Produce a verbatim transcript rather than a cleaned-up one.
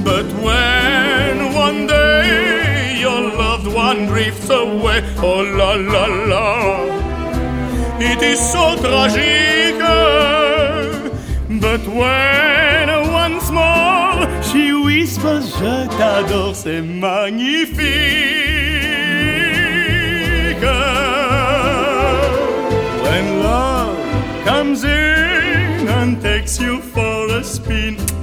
But when one day your loved one drifts away, oh la la la, it is so tragique. But when once more she whispers je t'adore, c'est magnifique. When love comes in and takes you for a spin,